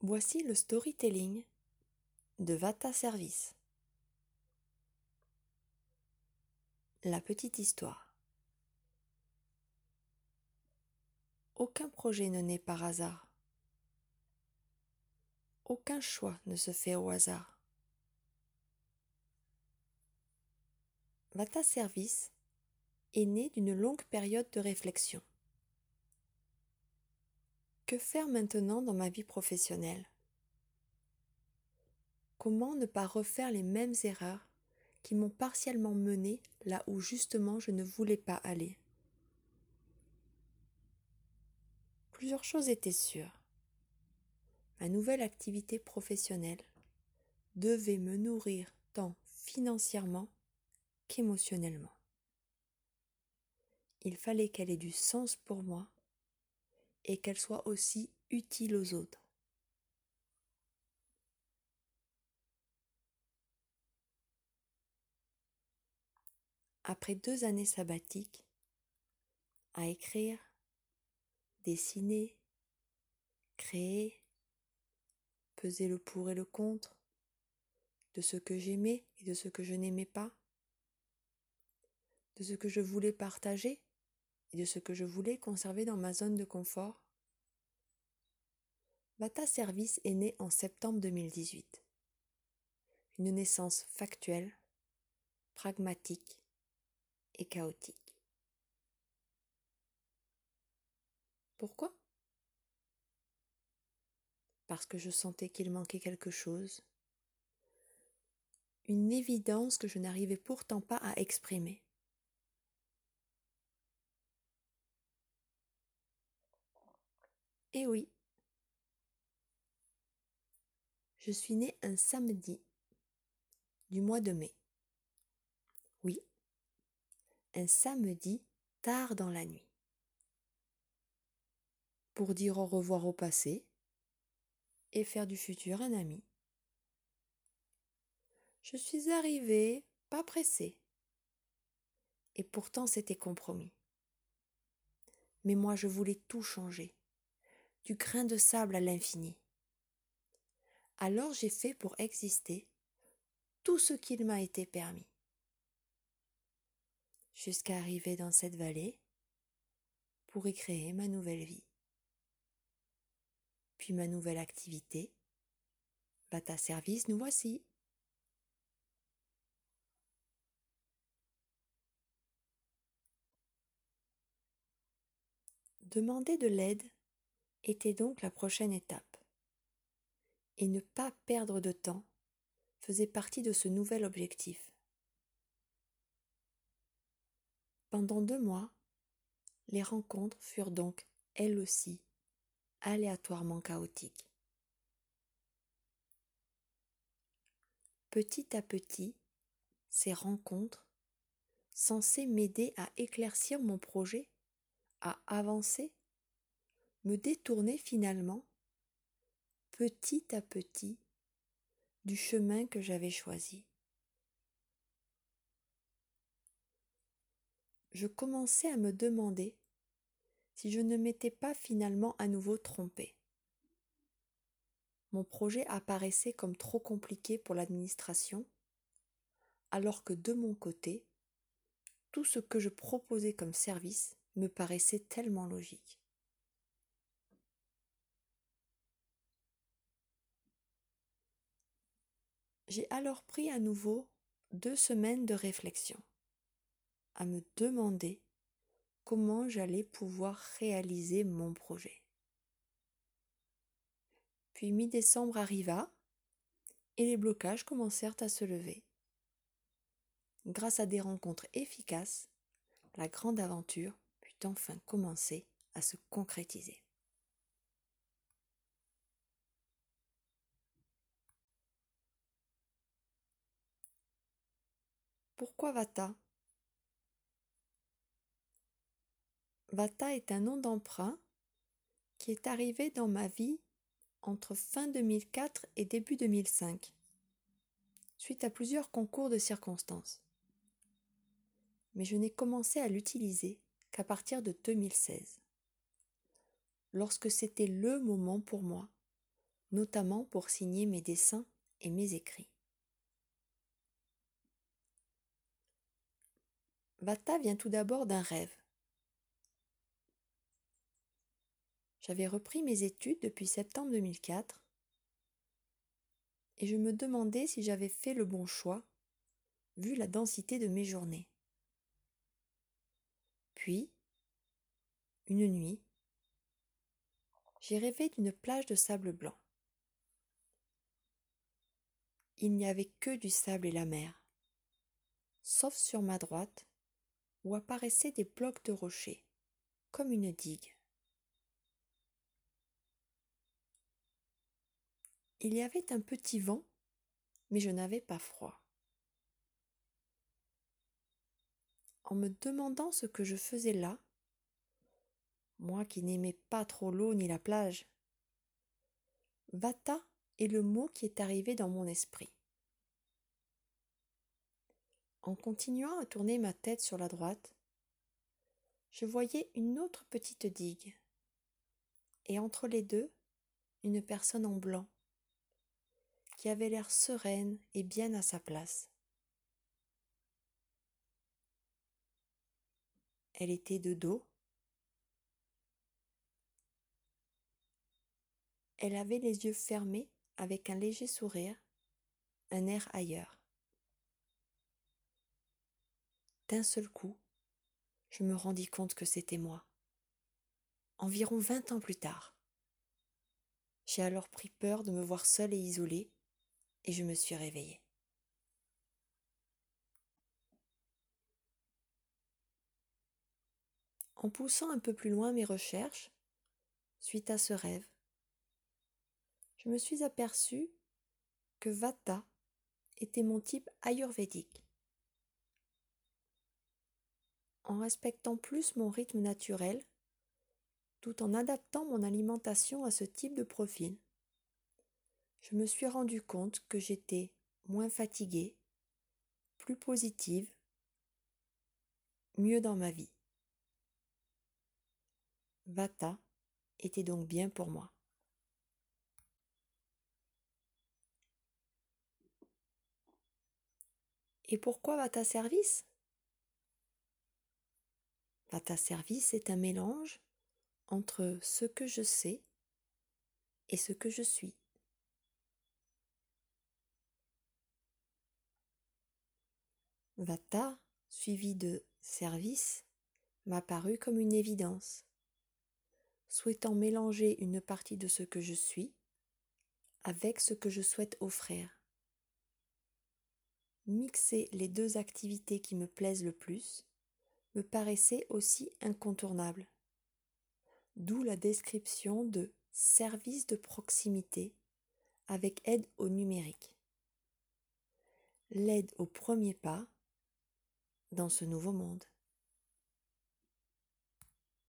Voici le storytelling de Vata Service. La petite histoire. Aucun projet ne naît par hasard. Aucun choix ne se fait au hasard. Vata Service est né d'une longue période de réflexion. Que faire maintenant dans ma vie professionnelle? Comment ne pas refaire les mêmes erreurs qui m'ont partiellement mené là où justement je ne voulais pas aller? Plusieurs choses étaient sûres. Ma nouvelle activité professionnelle devait me nourrir tant financièrement qu'émotionnellement. Il fallait qu'elle ait du sens pour moi et qu'elle soit aussi utile aux autres. Après 2 années sabbatiques, à écrire, dessiner, créer, peser le pour et le contre, de ce que j'aimais et de ce que je n'aimais pas, de ce que je voulais partager et de ce que je voulais conserver dans ma zone de confort, Vata Service est né en septembre 2018. Une naissance factuelle, pragmatique et chaotique. Pourquoi? Parce que je sentais qu'il manquait quelque chose, une évidence que je n'arrivais pourtant pas à exprimer. Et oui, je suis née un samedi du mois de mai. Oui, un samedi tard dans la nuit. Pour dire au revoir au passé et faire du futur un ami. Je suis arrivée, pas pressée. Et pourtant c'était compromis. Mais moi je voulais tout changer, du grain de sable à l'infini. Alors j'ai fait pour exister tout ce qu'il m'a été permis. Jusqu'à arriver dans cette vallée pour y créer ma nouvelle vie. Puis ma nouvelle activité, Vata Service, nous voici. Demander de l'aide était donc la prochaine étape. Et ne pas perdre de temps faisait partie de ce nouvel objectif. Pendant 2 mois, les rencontres furent donc, elles aussi, aléatoirement chaotiques. Petit à petit, ces rencontres, censées m'aider à éclaircir mon projet, à avancer, me détournaient finalement, petit à petit, du chemin que j'avais choisi. Je commençais à me demander si je ne m'étais pas finalement à nouveau trompée. Mon projet apparaissait comme trop compliqué pour l'administration, alors que de mon côté, tout ce que je proposais comme service me paraissait tellement logique. J'ai alors pris à nouveau 2 semaines de réflexion, à me demander comment j'allais pouvoir réaliser mon projet. Puis mi-décembre arriva et les blocages commencèrent à se lever. Grâce à des rencontres efficaces, la grande aventure put enfin commencer à se concrétiser. Pourquoi Vata? Vata est un nom d'emprunt qui est arrivé dans ma vie entre fin 2004 et début 2005, suite à plusieurs concours de circonstances. Mais je n'ai commencé à l'utiliser qu'à partir de 2016, lorsque c'était le moment pour moi notamment pour signer mes dessins et mes écrits. Vata vient tout d'abord d'un rêve. J'avais repris mes études depuis septembre 2004 et je me demandais si j'avais fait le bon choix, vu la densité de mes journées. Puis, une nuit, j'ai rêvé d'une plage de sable blanc. Il n'y avait que du sable et la mer, sauf sur ma droite, où apparaissaient des blocs de rochers, comme une digue. Il y avait un petit vent, mais je n'avais pas froid. En me demandant ce que je faisais là, moi qui n'aimais pas trop l'eau ni la plage, Vata est le mot qui est arrivé dans mon esprit. En continuant à tourner ma tête sur la droite, je voyais une autre petite digue, et entre les deux, une personne en blanc, qui avait l'air sereine et bien à sa place. Elle était de dos. Elle avait les yeux fermés avec un léger sourire, un air ailleurs. D'un seul coup, je me rendis compte que c'était moi, environ 20 ans plus tard. J'ai alors pris peur de me voir seule et isolée, et je me suis réveillée. En poussant un peu plus loin mes recherches, suite à ce rêve, je me suis aperçue que Vata était mon type ayurvédique. En respectant plus mon rythme naturel, tout en adaptant mon alimentation à ce type de profil, je me suis rendu compte que j'étais moins fatiguée, plus positive, mieux dans ma vie. Vata était donc bien pour moi. Et pourquoi Vata Service ? Vata Service est un mélange entre ce que je sais et ce que je suis. Vata, suivi de service, m'a paru comme une évidence, souhaitant mélanger une partie de ce que je suis avec ce que je souhaite offrir. Mixer les deux activités qui me plaisent le plus me paraissait aussi incontournable. D'où la description de service de proximité avec aide au numérique. L'aide au premier pas dans ce nouveau monde.